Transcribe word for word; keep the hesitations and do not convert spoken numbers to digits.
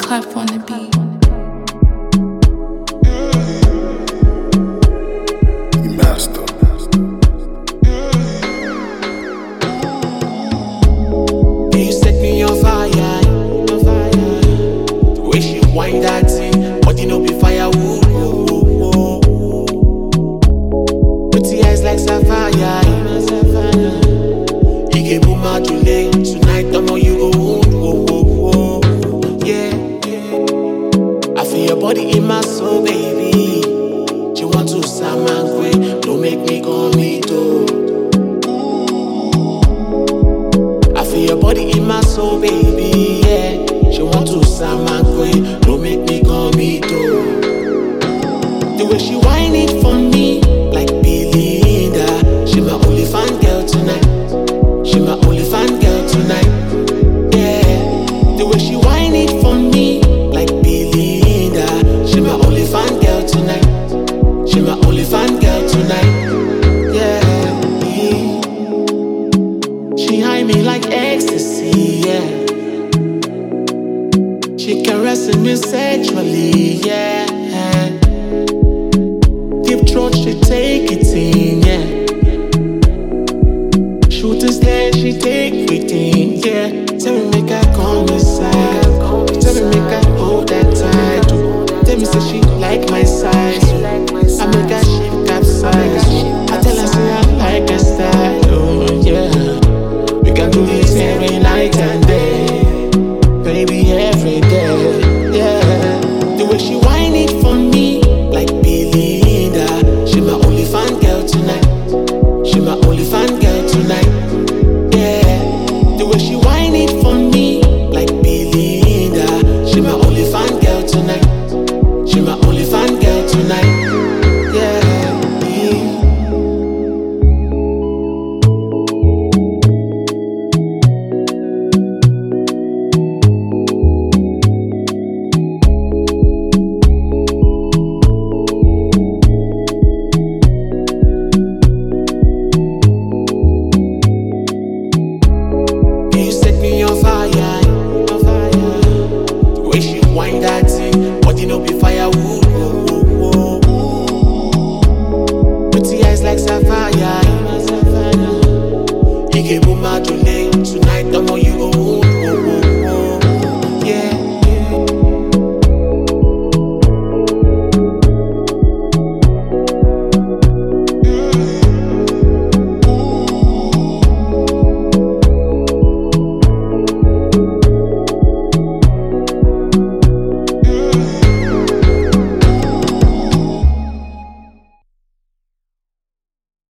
Clap on the beat. Master. You set me on fire, on fire. The way she wind that thing, but you know be firewood. Oh, oh, oh. Pretty eyes like sapphire, sapphire. You gave me my delay tonight. The more you go, oh, oh, oh. Yeah, yeah. I feel your body in my soul, baby. She want to salmon quick, don't make me go me too. I feel your body in my soul, baby, yeah. She want to salmon quick, don't make me go me too. The way she whine it for me, like Belinda. She my only fan girl tonight. She my only fan girl tonight. Yeah. The way she whine it for me, like Belinda. She my only fan girl tonight. She my only fan girl tonight. Yeah. She high me like ecstasy, yeah. She caressing me sexually, yeah. Deep throat, she take it in, yeah. Shooting star, she take everything, yeah. Tell me make her come inside. Tell me make her hold that tight. Tell me say she like my size. I make her ship capsize. I tell her say I like her style, oh yeah. We can do this every night and day, baby, every day, yeah. The way she whine it for me, like Belinda. She my only fan girl tonight. She my only fan girl tonight, yeah. The way she whine it for me, like Belinda. She my only fan girl tonight. She my only fan girl tonight, yeah. You set me on fire, on fire. The way she wind that thing, but you know be firewood. Oh, oh, oh. Pretty eyes like sapphire, sapphire. You gave me my delay tonight. The more you go,